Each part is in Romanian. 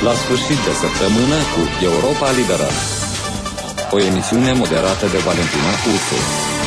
La sfârșit de săptămână cu Europa Liberă. O emisiune moderată de Valentina Ursu.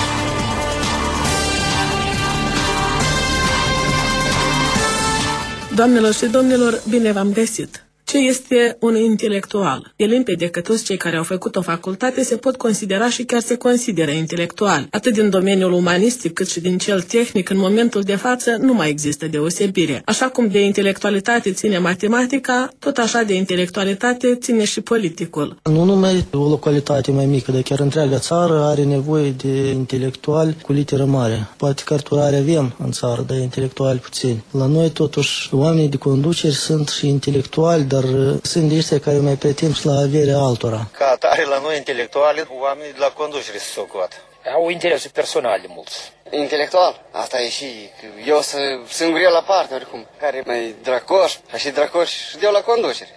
Doamnelor și domnilor, bine v-am găsit! Ce este un intelectual? E limpede că toți cei care au făcut o facultate se pot considera și chiar se consideră intelectuali. Atât din domeniul umanistic cât și din cel tehnic, în momentul de față nu mai există deosebire. Așa cum de intelectualitate ține matematica, tot așa de intelectualitate ține și politicul. Nu numai o localitate mai mică, dar chiar întreaga țară are nevoie de intelectuali cu literă mare. Poate cărturare avem în țară, dar intelectuali puțini. La noi totuși oamenii de conduceri sunt și intelectuali, dar sunt ăștia care mai pretind și la averea altora. Ca atare la noi intelectuali, oamenii de la conducere se socoată. Au interese personale mulți. Intelectual, asta e și eu sunt greu la parte oricum, care mai dracoș, și dracoș și deu la conducere.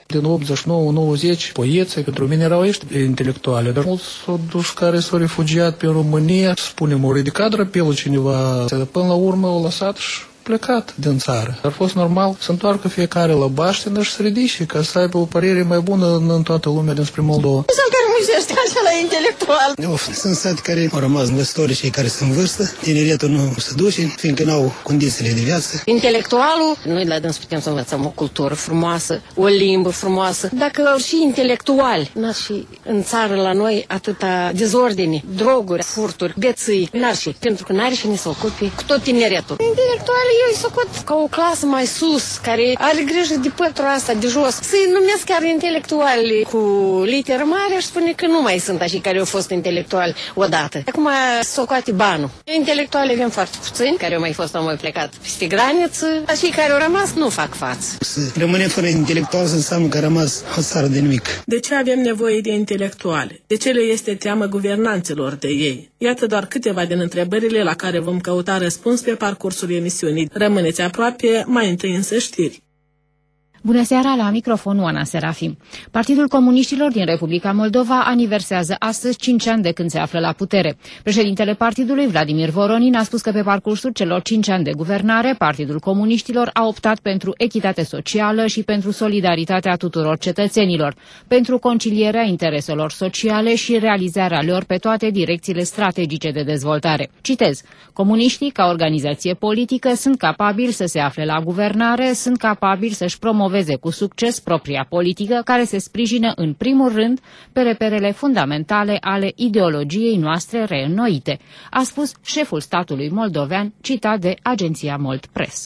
Din 89-90, poeții pentru mine erau ăștia intelectuale, dar mulți s-au dus care s-au refugiat pe România, spunem, au ridicat drapelul cineva, dar până la urmă au lăsat și plecat din țară. Ar fost normal să întoarcă fiecare la baștină și să ridice, ca să aibă o părere mai bună în toată lumea dinspre Moldova. Sunt care muzește așa la intelectual. Sunt sate care au rămas învățători, cei care sunt în vârstă, tineretul nu se duce, fiindcă n-au condițiile de viață. Intelectualul, noi la dâns putem să învățăm o cultură frumoasă, o limbă frumoasă. Dacă au și intelectuali, n-ar și în țară la noi atâta dezordine, droguri, furturi, beții, n-ar și, pentru că n-are și ne să ocupe cu tot tineretul. Intelectualii eu îi socot ca o clasă mai sus, care are grijă de pătura asta de jos. Să-i numesc chiar intelectuali cu literă mare, aș spune că nu mai sunt așa care au fost intelectuali odată. Acum socoate banul. Intelectuali avem foarte puțini, care au mai fost, au mai plecat peste graniță, dar cei care au rămas nu fac față. Să rămâne fără intelectual să înseamnă că a rămas o țară de nimic. De ce avem nevoie de intelectuale? De ce le este teamă guvernanților de ei? Iată doar câteva din întrebările la care vom căuta răspuns pe parcursul emisiunii. Rămâneți aproape, mai întâi însă știri. Bună seara, la microfon Oana Serafim. Partidul Comuniștilor din Republica Moldova aniversează astăzi 5 ani de când se află la putere. Președintele partidului, Vladimir Voronin, a spus că pe parcursul celor 5 ani de guvernare, Partidul Comuniștilor a optat pentru echitate socială și pentru solidaritatea tuturor cetățenilor, pentru concilierea intereselor sociale și realizarea lor pe toate direcțiile strategice de dezvoltare. Citez: comuniștii, ca organizație politică, sunt capabili să se afle la guvernare, sunt capabili să-și promoveze cu succes propria politică, care se sprijină în primul rând pe reperele fundamentale ale ideologiei noastre reînnoite, a spus șeful statului moldovean, citat de agenția Mold Press.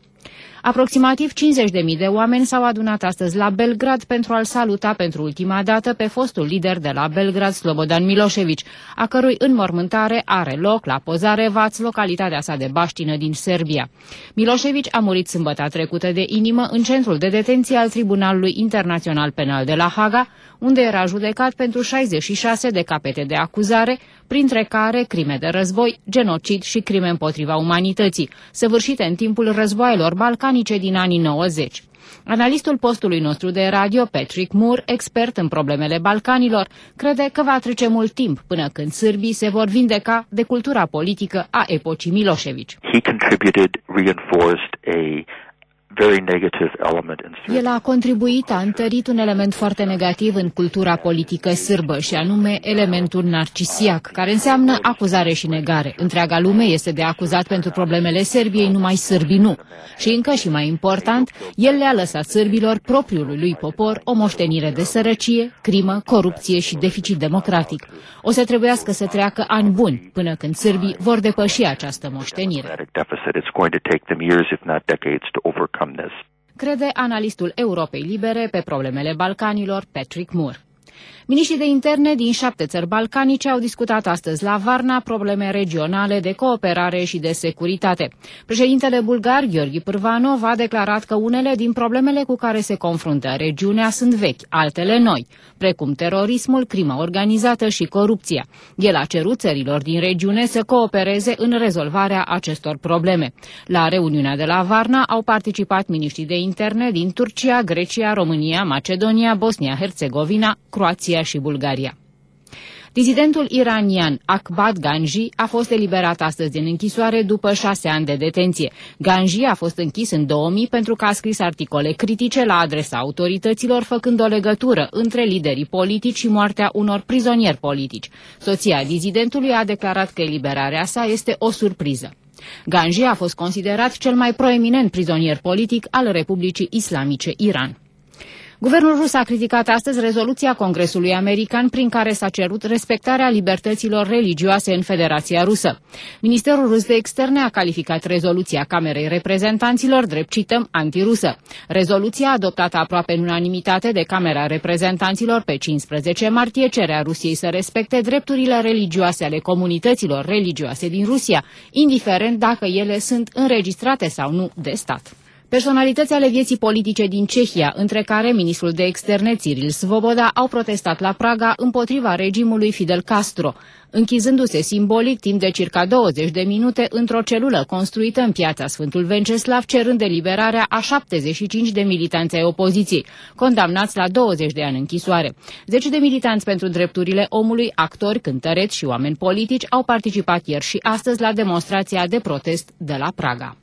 Aproximativ 50.000 de oameni s-au adunat astăzi la Belgrad pentru a-l saluta pentru ultima dată pe fostul lider de la Belgrad, Slobodan Milošević, a cărui înmormântare are loc la Pozarevac, localitatea sa de baștină din Serbia. Milošević a murit sâmbătă trecută de inimă în centrul de detenție al Tribunalului Internațional Penal de la Haga, unde era judecat pentru 66 de capete de acuzare, printre care crime de război, genocid și crime împotriva umanității, săvârșite în timpul războaielor balcanice din anii 90. Analistul postului nostru de radio, Patrick Moore, expert în problemele Balcanilor, crede că va trece mult timp până când sârbii se vor vindeca de cultura politică a epocii Milošević. El a contribuit, a întărit un element foarte negativ în cultura politică sârbă, și anume elementul narcisiac, care înseamnă acuzare și negare. Întreaga lume este de acuzat pentru problemele Serbiei, numai sârbii nu. Și încă și mai important, el le-a lăsat sârbilor, propriului lui popor, o moștenire de sărăcie, crimă, corupție și deficit democratic. O să trebuiască să treacă ani buni până când sârbii vor depăși această moștenire. Crede analistul Europei Libere pe problemele Balcanilor, Patrick Moore. Miniștrii de interne din 7 țări balcanice au discutat astăzi la Varna probleme regionale de cooperare și de securitate. Președintele bulgar, Gheorghe Pârvanov, a declarat că unele din problemele cu care se confruntă regiunea sunt vechi, altele noi, precum terorismul, crima organizată și corupția. El a cerut țărilor din regiune să coopereze în rezolvarea acestor probleme. La reuniunea de la Varna au participat miniștrii de interne din Turcia, Grecia, România, Macedonia, Bosnia-Herzegovina, Croația și Bulgaria. Dizidentul iranian Akbat Ganji a fost eliberat astăzi din închisoare după 6 ani de detenție. Ganji a fost închis în 2000 pentru că a scris articole critice la adresa autorităților, făcând o legătură între liderii politici și moartea unor prizonieri politici. Soția dizidentului a declarat că eliberarea sa este o surpriză. Ganji a fost considerat cel mai proeminent prizonier politic al Republicii Islamice Iran. Guvernul rus a criticat astăzi rezoluția Congresului American prin care s-a cerut respectarea libertăților religioase în Federația Rusă. Ministerul rus de externe a calificat rezoluția Camerei Reprezentanților drept, cităm, antirusă. Rezoluția adoptată aproape în unanimitate de Camera Reprezentanților pe 15 martie cerea Rusiei să respecte drepturile religioase ale comunităților religioase din Rusia, indiferent dacă ele sunt înregistrate sau nu de stat. Personalități ale vieții politice din Cehia, între care ministrul de externe Cyril Svoboda, au protestat la Praga împotriva regimului Fidel Castro, închizându-se simbolic timp de circa 20 de minute într-o celulă construită în piața Sfântul Venceslav, cerând eliberarea a 75 de militanți ai opoziției, condamnați la 20 de ani închisoare. 10 de militanți pentru drepturile omului, actori, cântăreți și oameni politici au participat ieri și astăzi la demonstrația de protest de la Praga.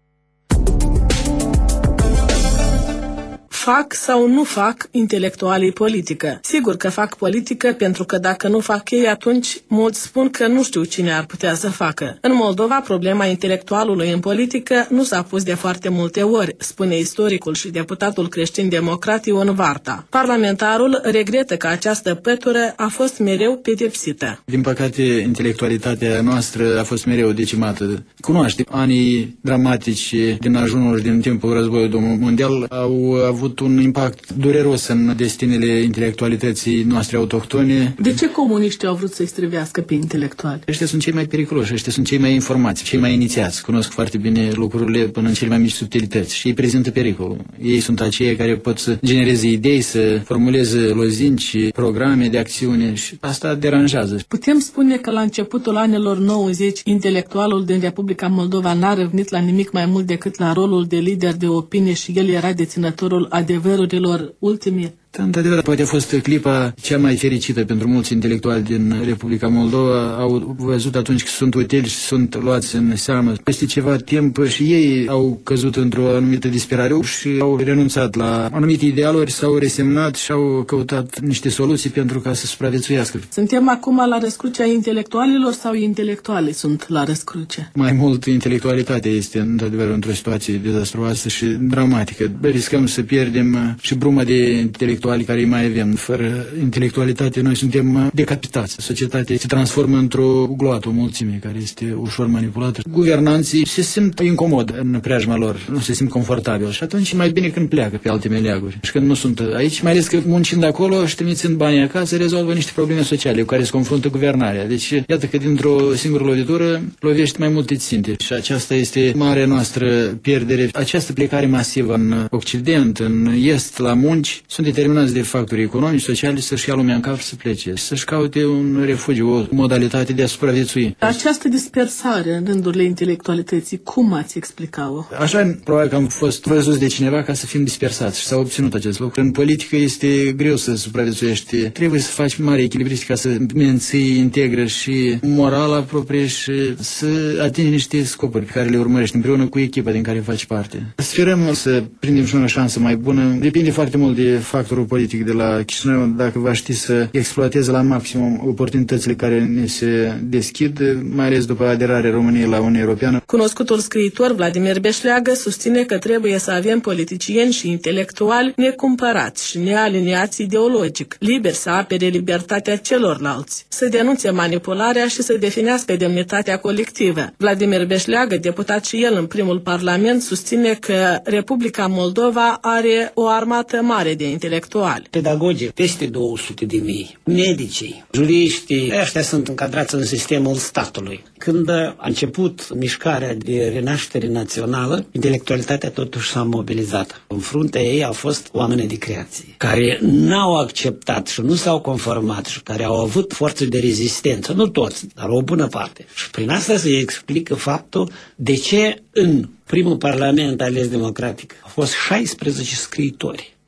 Fac sau nu fac intelectualii politică? Sigur că fac politică, pentru că dacă nu fac ei, atunci mulți spun că nu știu cine ar putea să facă. În Moldova, problema intelectualului în politică nu s-a pus de foarte multe ori, spune istoricul și deputatul creștin-democrat Ion Varta. Parlamentarul regretă că această pătură a fost mereu pedepsită. Din păcate, intelectualitatea noastră a fost mereu decimată. Cunoaște anii dramatici din ajunul din timpul războiului mondial au avut un impact dureros în destinele intelectualității noastre autohtone. De ce comuniștii au vrut să-i strivească pe intelectuali? Ăștia sunt cei mai periculoși, ăștia sunt cei mai informați, cei mai inițiați, cunosc foarte bine lucrurile până în cele mai mici subtilități și ei prezintă pericolul. Ei sunt aceia care pot să genereze idei, să formuleze lozinci, programe de acțiune și asta deranjează. Putem spune că la începutul anilor 90, intelectualul din Republica Moldova n-a revenit la nimic mai mult decât la rolul de lider de opinie și el era deținătorul adevărurilor ultime. Într-adevăr, poate a fost clipa cea mai fericită pentru mulți intelectuali din Republica Moldova. Au văzut atunci că sunt utili și sunt luați în seamă. Peste ceva timp și ei au căzut într-o anumită disperare și au renunțat la anumite idealuri, s-au resemnat și au căutat niște soluții pentru ca să supraviețuiască. Suntem acum la răscrucea intelectualilor sau intelectualii sunt la răscruce? Mai mult, intelectualitatea este într-adevăr într-o situație dezastruoasă și dramatică. Riscăm să pierdem și bruma de intelectuali care îi mai avem. Fără intelectualitate noi suntem decapitați. Societatea se transformă într-o gloată, o mulțime care este ușor manipulată. Guvernanții se simt incomod în preajma lor, nu se simt confortabil și atunci e mai bine când pleacă pe alte meleaguri și când nu sunt aici, mai ales că muncind acolo și trimițând banii acasă, rezolvă niște probleme sociale cu care se confruntă guvernarea. Deci iată că dintr-o singură lovitură lovești mai multe ținte și aceasta este marea noastră pierdere. Această plecare masivă în Occident, în Est, la munci, sunt determinați de factori economici, sociali, să-și ia lumea în cap și să plece, să-și caute un refugiu, o modalitate de a supraviețui. Această dispersare în rândurile intelectualității, cum ați explica-o? Așa, probabil că am fost văzuți de cineva ca să fim dispersați și s-a obținut acest lucru. În politică este greu să supraviețuiești. Trebuie să faci mare echilibristic ca să menții integră și morala proprie și să atingi niște scopuri pe care le urmărești împreună cu echipa din care faci parte. Sperăm să prindem și noi o șansă mai bună. Depinde foarte mult de factorul politic de la Chișinău, dacă va ști să exploateze la maximum oportunitățile care ne se deschid, mai ales după aderarea României la Uniunea Europeană. Cunoscutul scriitor Vladimir Beșleagă susține că trebuie să avem politicieni și intelectuali necumpărați și nealiniați ideologic, liberi să apere libertatea celorlalți, să denunțe manipularea și să definească demnitatea colectivă. Vladimir Beșleagă, deputat și el în primul parlament, susține că Republica Moldova are o armată mare de intelectuali. Pedagogii, peste 200.000, medicii, juriștii, ăștia sunt încadrați în sistemul statului. Când a început mișcarea de renaștere națională, intelectualitatea totuși s-a mobilizat. În fruntea ei au fost oameni de creație, care n-au acceptat și nu s-au conformat și care au avut forțe de rezistență, nu toți, dar o bună parte. Și prin asta se explică faptul de ce în primul parlament ales democratic au fost 16 scriitori.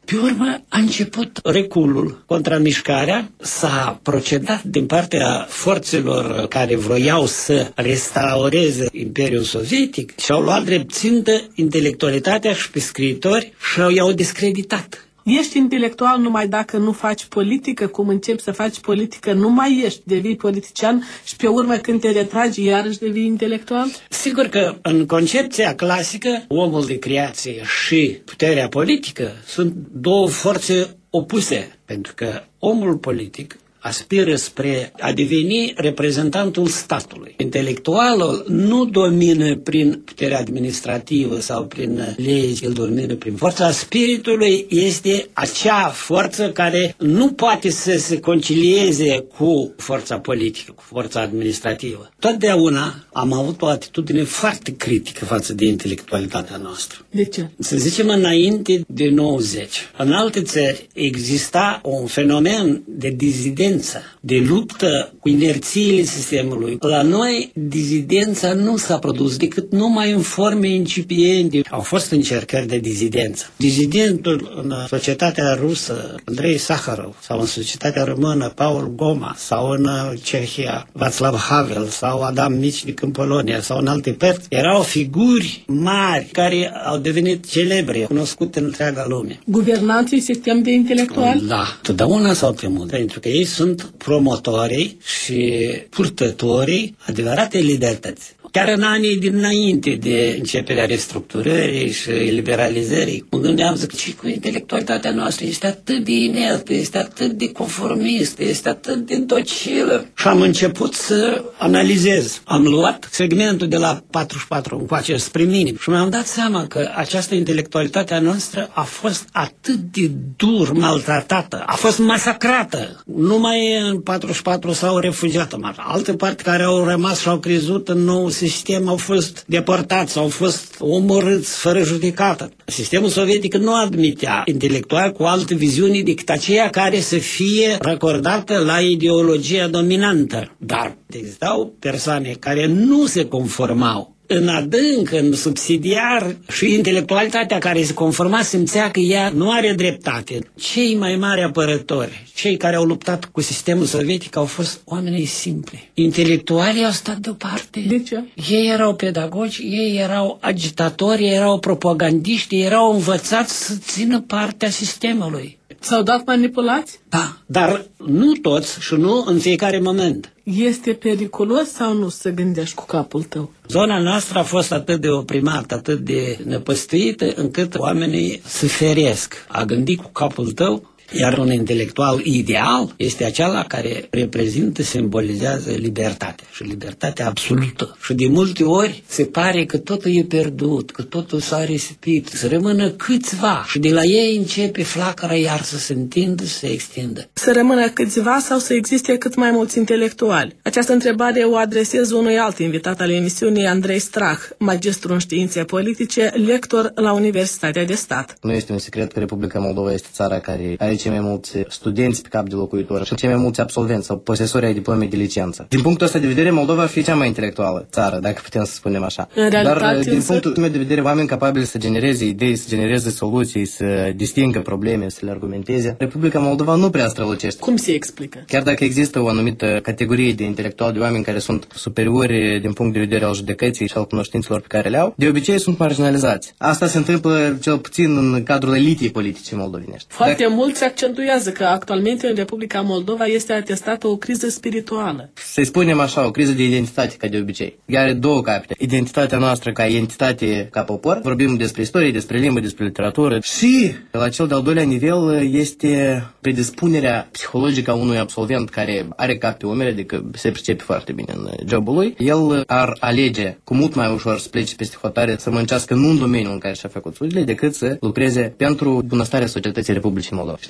Pe urmă a început reculul contra mișcarea, s-a procedat din partea forțelor care vroiau să restaureze Imperiul Sovietic și au luat drept țintă intelectualitatea și pe scriitori și i-au discreditat. Ești intelectual numai dacă nu faci politică, cum începi să faci politică, nu mai ești, devii politician și pe urmă când te retragi iarăși devii intelectual? Sigur că în concepția clasică, omul de creație și puterea politică sunt două forțe opuse, pentru că omul politic aspiră spre a deveni reprezentantul statului. Intelectualul nu domină prin puterea administrativă sau prin legi, el domină prin forța spiritului, este acea forță care nu poate să se concilieze cu forța politică, cu forța administrativă. Totdeauna am avut o atitudine foarte critică față de intelectualitatea noastră. De ce? Să zicem înainte de 90. În alte țări exista un fenomen de dizidență, de luptă cu inerțiile sistemului. La noi, dizidența nu s-a produs decât numai în forme incipiente. Au fost încercări de dizidență. Dizidentul în societatea rusă, Andrei Saharov, sau în societatea română, Paul Goma, sau în Cehia, Václav Havel, sau Adam Michnik în Polonia, sau în alte părți, erau figuri mari care au devenit celebre, cunoscute în întreaga lume. Guvernanții sistem de intelectuali? Da, totdeauna s-au temut, pentru că ei sunt promotorii și purtătorii adevăratei libertăți. Chiar în anii dinainte de începerea restructurării și liberalizării, mă gândeam, zic, și cu intelectualitatea noastră este atât de inertă, este atât de conformistă, este atât de docilă. Și am început să analizez. Am luat segmentul de la 44 încoace spre mine și mi-am dat seama că această intelectualitate a noastră a fost atât de dur maltratată, a fost masacrată. Numai în 44 s-au refugiat, alte parte care au rămas și au crezut în nou sistem au fost deportați, au fost omorâți fără judecată. Sistemul sovietic nu admitea intelectual cu alte viziuni decât aceea care să fie racordată la ideologia dominantă. Dar existau persoane care nu se conformau. În adânc, în subsidiar, și intelectualitatea care se conforma simțea că ea nu are dreptate. Cei mai mari apărători, cei care au luptat cu sistemul sovietic, au fost oamenii simpli. Intelectualii au stat deoparte. De ce? Ei erau pedagogi, ei erau agitatori, ei erau propagandiști, ei erau învățați să țină partea sistemului. S-au dat manipulați? Da, dar nu toți și nu în fiecare moment. Este periculos sau nu să gândești cu capul tău? Zona noastră a fost atât de oprimată, atât de năpăstuită, încât oamenii se feresc. A gândi cu capul tău. Iar un intelectual ideal este acela care reprezintă, simbolizează libertatea și libertatea absolută. Și de multe ori se pare că totul e pierdut, că totul s-a risipit, să rămână câțiva și de la ei începe flacăra iar să se întindă, să se extindă. Să rămână câțiva sau să existe cât mai mulți intelectuali? Această întrebare o adresez unui alt invitat al emisiunii, Andrei Strah, magistru în științe politice, lector la Universitatea de Stat. Nu este un secret că Republica Moldova este țara care are cei mai mulți studenți pe cap de locuitor și cei mai mulți absolvenți sau posesori ai diplomei de licență. Din punctul ăsta de vedere, Moldova ar fi cea mai intelectuală țară, dacă putem să spunem așa. Dar din punctul meu de vedere, oameni capabili să genereze idei, să genereze soluții, să distingă probleme, să le argumenteze, Republica Moldova nu prea strălucește. Cum se explică? Chiar dacă există o anumită categorie de intelectuali, de oameni care sunt superiori din punct de vedere al judecății și al cunoștințelor pe care le au, de obicei sunt marginalizați. Asta se întâmplă cel puțin în cadrul elitei politice moldovenești. Foarte mulți accentuează că actualmente în Republica Moldova este atestată o criză spirituală. Să-i spunem așa, o criză de identitate, ca de obicei. Ea are două capete. Identitatea noastră ca entitate, ca popor. Vorbim despre istorie, despre limbă, despre literatură. Și la cel de-al doilea nivel este predispunerea psihologică a unui absolvent care are cap pe umeri, adică se pricepe foarte bine în jobul lui. El ar alege cu mult mai ușor să plece peste hotare, să muncească nu în domeniul în care și-a făcut studiile, decât să lucreze pentru bunăstarea societății Republicii Moldova. Și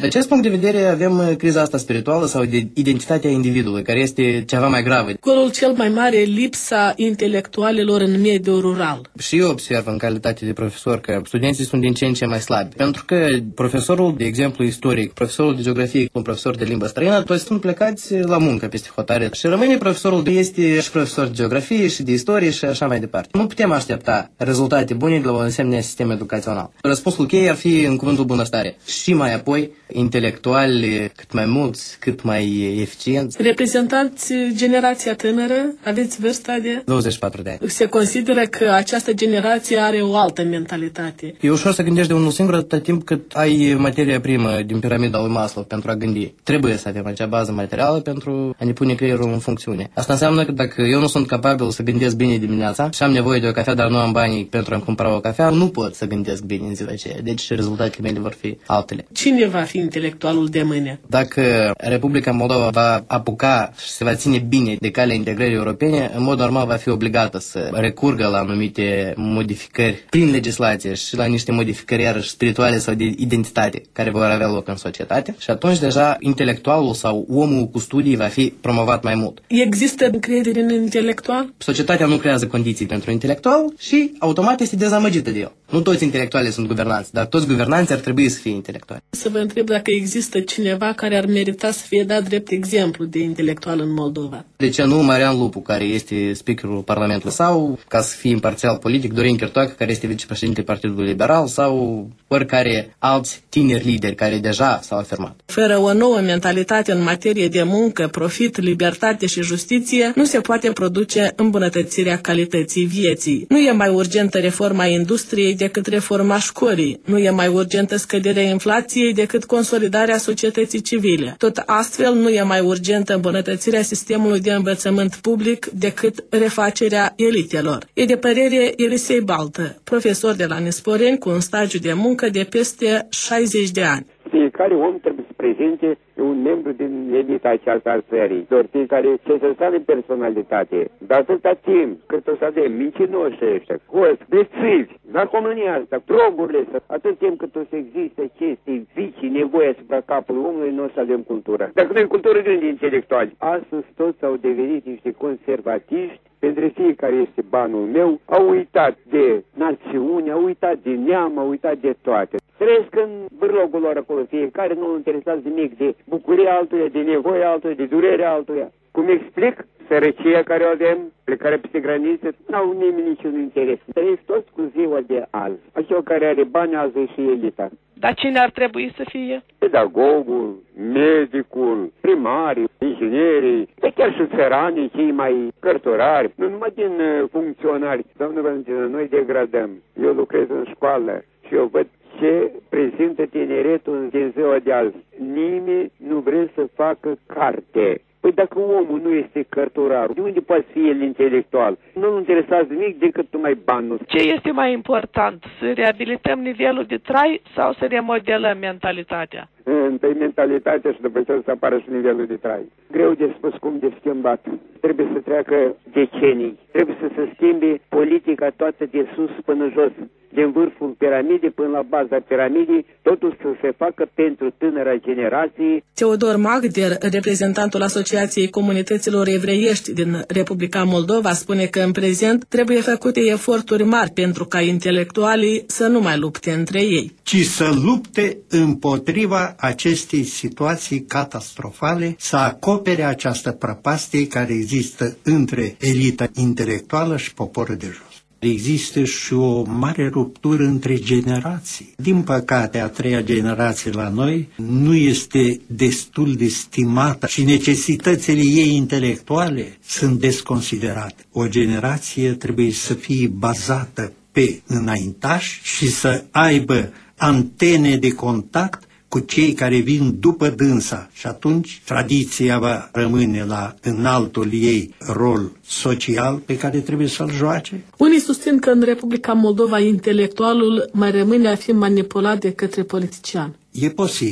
De acest punct de vedere avem criza asta spirituală sau de identitatea individului, care este ceva mai gravă. Golul cel mai mare e lipsa intelectualilor în mediul rural. Și eu observ în calitate de profesor că studenții sunt din ce în ce mai slabi. Pentru că profesorul, de exemplu, istoric, profesorul de geografie, un profesor de limbă străină, toți sunt plecați la muncă peste hotare. Și rămâne profesorul este și profesor de geografie și de istorie și așa mai departe. Nu putem aștepta rezultate bune de la un asemenea sistem educațional. Răspunsul cheie ar fi în cuvântul bunăstare. Și mai apoi, intelectuali cât mai mulți, cât mai eficienți. Reprezentanți generația tânără, aveți vârsta de 24 de ani. Se consideră că această generație are o altă mentalitate. E ușor să gândești de unul singur atâta timp cât ai materia primă din piramida lui Maslow pentru a gândi. Trebuie să avem acea bază materială pentru a ne pune creierul în funcțiune. Asta înseamnă că dacă eu nu sunt capabil să gândesc bine dimineața și am nevoie de o cafea, dar nu am banii pentru a-mi cumpăra o cafea, nu pot să gândesc bine în ziua aceea. Deci rezultatele mele vor fi altele. Cine va fi intelectualul de mâine? Dacă Republica Moldova va apuca și se va ține bine de calea integrării europene, în mod normal va fi obligată să recurgă la anumite modificări prin legislație și la niște modificări iarăși spirituale sau de identitate care vor avea loc în societate și atunci deja intelectualul sau omul cu studii va fi promovat mai mult. Există încredere în intelectual? Societatea nu creează condiții pentru intelectual și automat este dezamăgită de el. Nu toți intelectualii sunt guvernanți, dar toți guvernanții ar trebui să fie intelectuali. Să vă întreb dacă există cineva care ar merita să fie dat drept exemplu de intelectual în Moldova. De ce nu Marian Lupu, care este speakerul Parlamentului, sau, ca să fie imparțial politic, Dorin Chirtoacă, care este vicepreședintele Partidului Liberal, sau oricare alți tineri lideri care deja s-au afirmat. Fără o nouă mentalitate în materie de muncă, profit, libertate și justiție, nu se poate produce îmbunătățirea calității vieții. Nu e mai urgentă reforma industriei decât reforma școlii. Nu e mai urgentă scăderea inflației decât consolidarea societății civile. Tot astfel, nu e mai urgentă îmbunătățirea sistemului de învățământ public decât refacerea elitelor. E de părere Elisei Baltă, profesor de la Nesporeni cu un stagiu de muncă de peste 60 de ani. Fiecare om trebuie să prezinte un membru din elita aceasta al țării. Doar fiecare ce să sale în personalitate. Dar atâta timp cât o să avem mincinoși ăștia, coți, bețivi, narcomania asta, drogurile astea, atât timp cât o să existe chestii, vicii, nevoie asupra capului omului, nu o să avem cultură. Dacă nu e cultură, gândi intelectuali. Astăzi toți au devenit niște conservatiști. Pentru fiecare este banul meu, au uitat de națiune, au uitat de neam, au uitat de toate. Trăiesc în bârlogul lor acolo, fiecare nu interesează nimic de bucuria altuia, de nevoia altuia, de durerea altuia. Cum explic? Sărăcia care o avem, plecarea peste graniță, n-au nimeni niciun interes. Trăiesc toți cu ziua de azi. Așa care are bani, azi e și elita. Dar cine ar trebui să fie? Pedagogul, medicul, primarii, inginerii, de chiar și țăranii, cei mai cărturari, nu numai din funcționari. Domnul Valentin, noi degradăm. Eu lucrez în școală și eu văd ce prezintă tineretul din ziua de azi. Nimeni nu vrea să facă carte. Păi dacă omul nu este cărturar, de unde poate fi el intelectual? Nu-l interesează nimic decât numai banul. Ce este mai important? Să reabilităm nivelul de trai sau să remodelăm mentalitatea? Întâi mentalitatea și după aceea să apară și nivelul de trai. Greu de spus cum de schimbat. Trebuie să treacă decenii. Trebuie să se schimbe politica toată de sus până jos. Din vârful piramidei până la baza piramidei, totul să se facă pentru tânăra generație. Teodor Magder, reprezentantul Asociației Comunităților Evreiești din Republica Moldova, spune că în prezent trebuie făcute eforturi mari pentru ca intelectualii să nu mai lupte între ei, ci să lupte împotriva acestei situații catastrofale, să acopere această prăpastie care există între elita intelectuală și poporul de jos. Există și o mare ruptură între generații. Din păcate, a treia generație la noi nu este destul de stimată și necesitățile ei intelectuale sunt desconsiderate. O generație trebuie să fie bazată pe înaintași și să aibă antene de contact cu cei care vin după dânsa și atunci tradiția va rămâne la înaltul ei rol social pe care trebuie să-l joace. Unii susțin că în Republica Moldova intelectualul mai rămâne a fi manipulat de către politician. E posibil,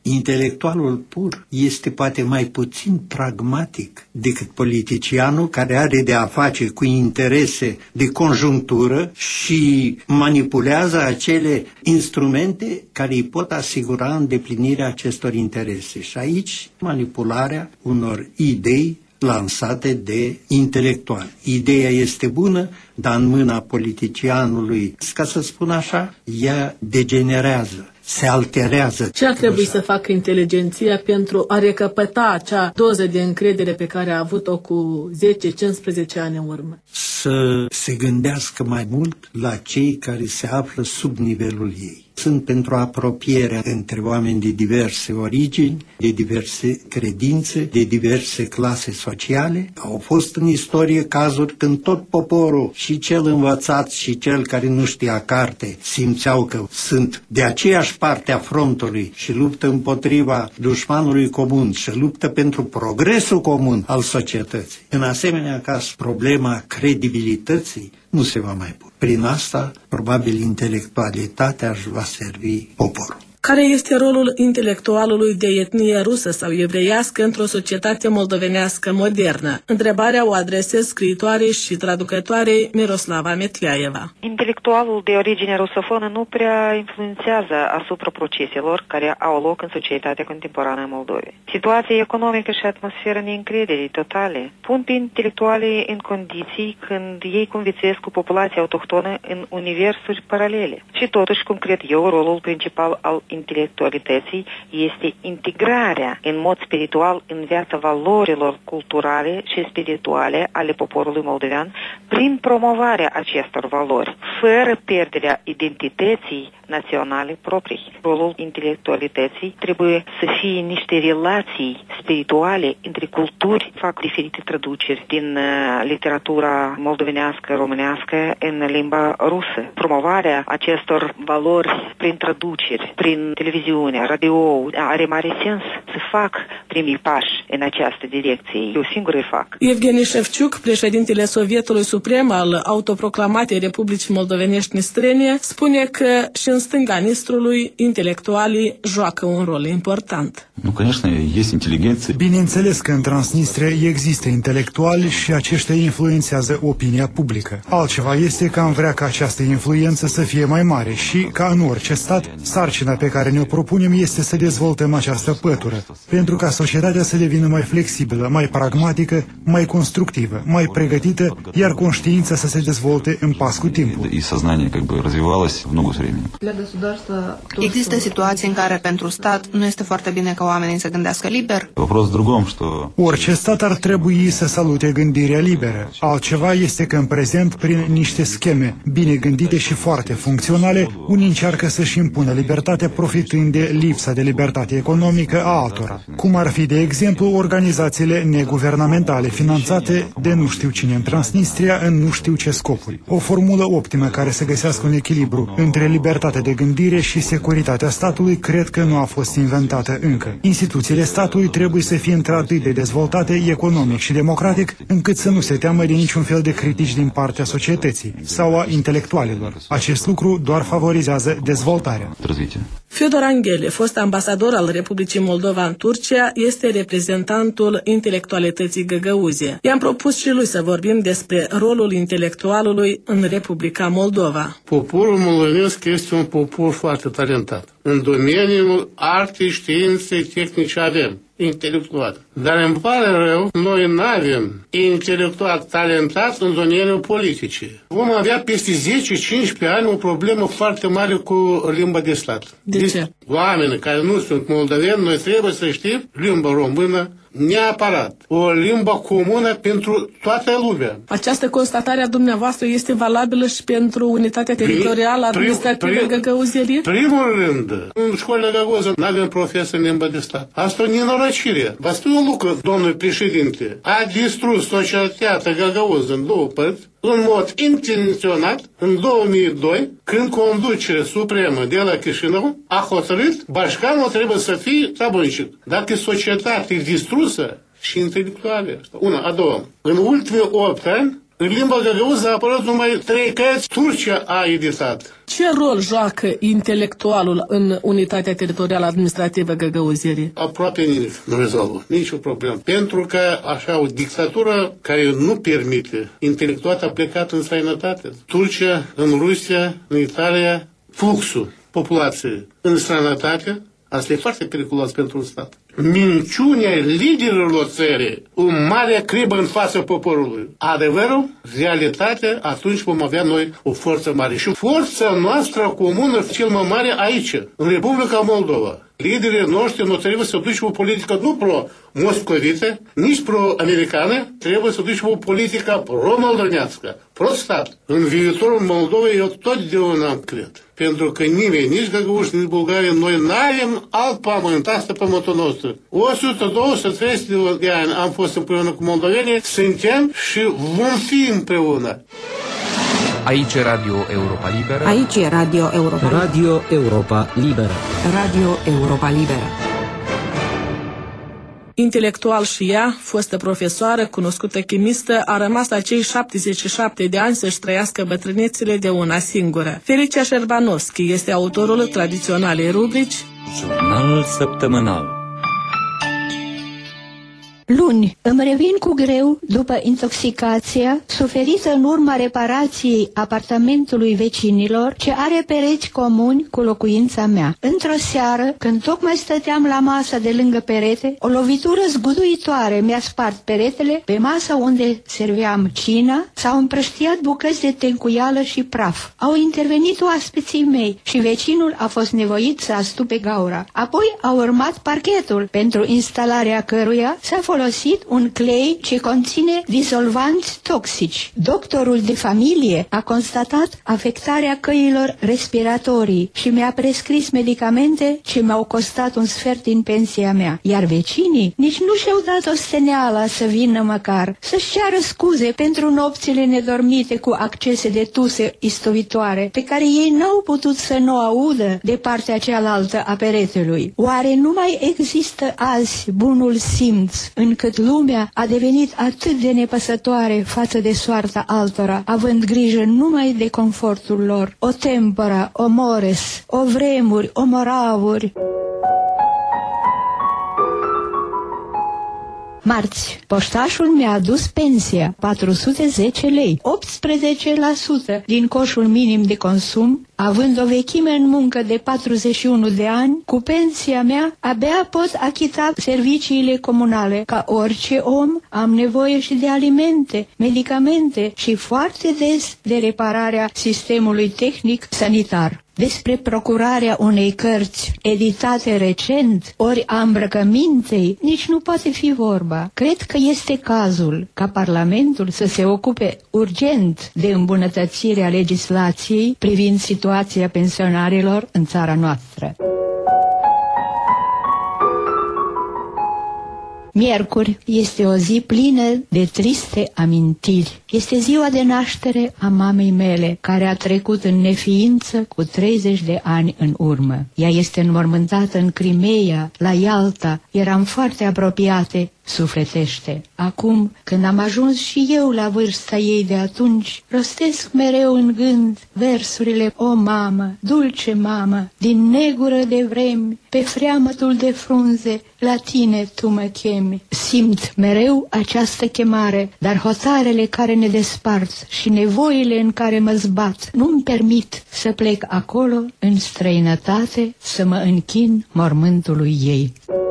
Intelectualul pur este poate mai puțin pragmatic decât politicianul care are de a face cu interese de conjunctură și manipulează acele instrumente care îi pot asigura îndeplinirea acestor interese. Și aici manipularea unor idei lansate de intelectuali. Ideea este bună, dar în mâna politicianului, ca să spun așa, ea degenerează, se alterează. Ce ar trebui să facă inteligenția pentru a recăpăta acea doză de încredere pe care a avut-o cu 10-15 ani în urmă? Să se gândească mai mult la cei care se află sub nivelul ei. Sunt pentru apropierea între oameni de diverse origini, de diverse credințe, de diverse clase sociale. Au fost în istorie cazuri când tot poporul, și cel învățat și cel care nu știa carte, simțeau că sunt de aceeași parte a frontului și luptă împotriva dușmanului comun și luptă pentru progresul comun al societății. În asemenea caz, problema credibilității nu se va mai pune. Prin asta, probabil, intelectualitatea își va servi poporul. Care este rolul intelectualului de etnie rusă sau evreiască într-o societate moldovenească modernă? Întrebarea o adresez scriitoarei și traducătoarei Miroslava Metliaeva. Intelectualul de origine rusofonă nu prea influențează asupra proceselor care au loc în societatea contemporană a Moldovei. Situația economică și atmosfera neîncrederii totale pun pe intelectualii în condiții când ei conviețuiesc cu populația autohtonă în universuri paralele. Și totuși, cum cred eu, rolul principal al intelectualității este integrarea în mod spiritual în viața valorilor culturale și spirituale ale poporului moldovean prin promovarea acestor valori, fără pierderea identității naționale proprii. Rolul intelectualității trebuie să fie niște relații spirituale între culturi. Fac diferite traduceri din literatura moldovenească, românească în limba rusă. Promovarea acestor valori prin traduceri, prin televiziune, radio, are mare sens să fac primii pași în această direcție. Eu singur îi fac. Evgeni Șevciuc, președintele Sovietului Suprem al autoproclamatei Republicii Moldovenești Nistrene, spune că și în stânga Nistrului intelectualii joacă un rol important. Bineînțeles că în Transnistria există intelectuali și aceștia influențează opinia publică. Altceva este că am vrea ca această influență să fie mai mare și, ca în orice stat, sarcina pe care ne-o propunem este să dezvoltăm această pătură, pentru ca societatea să devină mai flexibilă, mai pragmatică, mai constructivă, mai pregătită, iar conștiința să se dezvolte în pas cu timpul. Există situații în care pentru stat nu este foarte bine ca oamenii să gândească liber? Orice stat ar trebui să salute gândirea liberă. Altceva este că în prezent, prin niște scheme bine gândite și foarte funcționale, unii încearcă să-și impună libertatea profitând de lipsa de libertate economică a altora, cum ar fi, de exemplu, organizațiile neguvernamentale finanțate de nu știu cine în Transnistria în nu știu ce scopuri. O formulă optimă care să găsească un echilibru între libertatea de gândire și securitatea statului cred că nu a fost inventată încă. Instituțiile statului trebuie să fie într-atât de dezvoltate economic și democratic încât să nu se teamă de niciun fel de critici din partea societății sau a intelectualilor. Acest lucru doar favorizează dezvoltarea. Fiodor Anghele, fost ambasador al Republicii Moldova în Turcia, este reprezentantul intelectualității găgăuzie. I-am propus și lui să vorbim despre rolul intelectualului în Republica Moldova. Poporul moldovenesc este un popor foarte talentat. În domeniul artei, științei, tehnice avem intelectual. Dar îmi pare rău, noi nu avem intelectual talentat în domeniul politicii. Vom avea peste 10-15 ani o problemă foarte mare cu limba de stat. De ce? Oamenii care nu sunt moldoveni, noi trebuie să știm limba română, neapărat. O limbă comună pentru toată lumea. Această constatare a dumneavoastră este valabilă și pentru unitatea teritorială administrativă Găgăuzierie? Primul rând, în școlile Găgăuză nu avem profesor în limba de stat. Asta e nenorocire. Vă spun un lucru, domnul președinte. A distrus societatea Găgăuză în două părți, în mod intenționat, în 2002, când conducerea supremă de la Chișinău a hotărât, Bașcanul trebuie să fie tabunicit. Dacă societatea e distrusă și intelectuale, una, a doua, în ultimii 8 ani, În limba găgăuză a apărut numai 3 cărți, Turcia a editat. Ce rol joacă intelectualul în unitatea teritorială administrativă Găgăuzirii? Aproape nimic nu rezolvă, nicio problemă. Pentru că așa o dictatură care nu permite, intelectual a plecat în străinătate. Turcia, în Rusia, în Italia, fluxul populației în străinătate, asta e foarte periculos pentru un stat. Minciunea liderilor țării, o mare cribă în fața poporului. Adevărul, realitatea, atunci vom avea noi o forță mare. Și forța noastră comună cel mai mare aici, în Republica Moldova. Liderii noștri nu trebuie să ducă o politică nu pro-moscovită, nici pro-americană, trebuie să ducă o politică pro-moldovenească, pro-stat. În viitorul Moldovei eu totdeauna am cred. Pentru că nimeni, nici Găgăuși, nici Bulgaria, noi n-avem alt pământ, asta pământul nostru. 100, 200, 300 de ani am fost împreună cu moldovenii, suntem și vom fi împreună. Aici e Radio Europa Liberă. Aici e Radio Europa Liberă. Radio Europa Liberă. Radio Europa Liberă. Intelectual și ea, fostă profesoară, cunoscută chimistă, a rămas la cei 77 de ani să-și trăiască bătrânețile de una singură. Felicia Șerbanovski este autorul tradiționalei rubrici Jurnalul săptămânal. Luni, îmi revin cu greu după intoxicația suferită în urma reparației apartamentului vecinilor ce are pereți comuni cu locuința mea. Într-o seară, când tocmai stăteam la masă de lângă perete, o lovitură zguduitoare mi-a spart peretele. Pe masa unde serveam cina s-au împrăștiat bucăți de tencuială și praf. Au intervenit oaspeții mei și vecinul a fost nevoit să astupe gaura. Apoi a urmat parchetul, pentru instalarea căruia s-a folosit un clei ce conține dizolvanți toxici. Doctorul de familie a constatat afectarea căilor respiratorii și mi-a prescris medicamente ce mi-au costat un sfert din pensia mea. Iar vecinii nici nu și-au dat o steneală să vină măcar să-și ceară scuze pentru nopțile nedormite cu accese de tuse istovitoare pe care ei n-au putut să nu audă de partea cealaltă a peretelui. Oare nu mai există azi bunul simț încât lumea a devenit atât de nepăsătoare față de soarta altora, având grijă numai de confortul lor? O tempora, o mores, o vremuri, o moravuri. Marți, poștașul mi-a adus pensia, 410 lei, 18% din coșul minim de consum. Având o vechime în muncă de 41 de ani, cu pensia mea abia pot achita serviciile comunale. Ca orice om, am nevoie și de alimente, medicamente și foarte des de repararea sistemului tehnic sanitar. Despre procurarea unei cărți editate recent, ori a îmbrăcămintei, nici nu poate fi vorba. Cred că este cazul ca Parlamentul să se ocupe urgent de îmbunătățirea legislației privind situația pensionarilor în țara noastră. Miercuri este o zi plină de triste amintiri. Este ziua de naștere a mamei mele, care a trecut în neființă cu 30 de ani în urmă. Ea este înmormântată în Crimeea, la Ialta. Eram foarte apropiate sufletește. Acum, când am ajuns și eu la vârsta ei de atunci, rostesc mereu în gând versurile: O mamă, dulce mamă, din negură de vremi, pe freamătul de frunze, la tine tu mă chemi. Simt mereu această chemare, dar hotarele care ne despart și nevoile în care mă zbat nu-mi permit să plec acolo, în străinătate, să mă închin mormântului ei.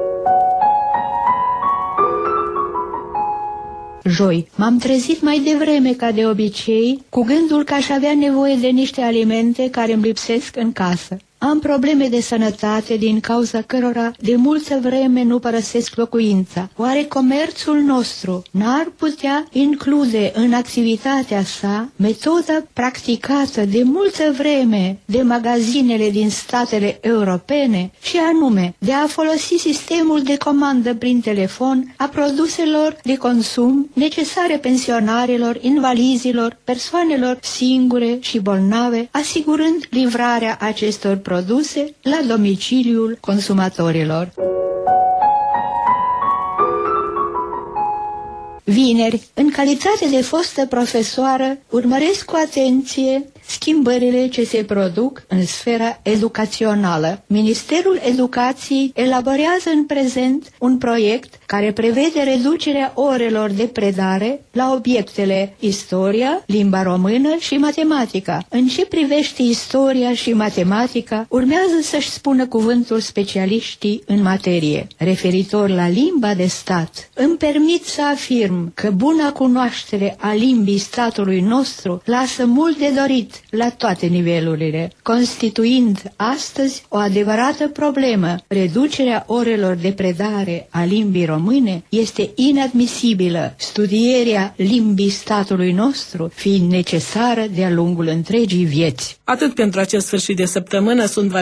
Joi, m-am trezit mai devreme ca de obicei, cu gândul că aș avea nevoie de niște alimente care îmi lipsesc în casă. Am probleme de sănătate din cauza cărora de multă vreme nu părăsesc locuința. Oare comerțul nostru n-ar putea include în activitatea sa metoda practicată de multă vreme de magazinele din statele europene, și anume de a folosi sistemul de comandă prin telefon a produselor de consum necesare pensionarilor, invalizilor, persoanelor singure și bolnave, asigurând livrarea acestor produse la domiciliul consumatorilor. Vineri, în calitate de fostă profesoară, urmăresc cu atenție schimbările ce se produc în sfera educațională. Ministerul Educației elaborează în prezent un proiect care prevede reducerea orelor de predare la obiectele istoria, limba română și matematica. În ce privește istoria și matematica, urmează să-și spună cuvântul specialiștii în materie. Referitor la limba de stat, îmi permit să afirm că buna cunoaștere a limbii statului nostru lasă mult de dorit la toate nivelurile, constituind astăzi o adevărată problemă. Reducerea orelor de predare a limbii române este inadmisibilă, studierea limbii statului nostru fiind necesară de-a lungul întregii vieți. Atât pentru acest sfârșit de săptămână. Sunt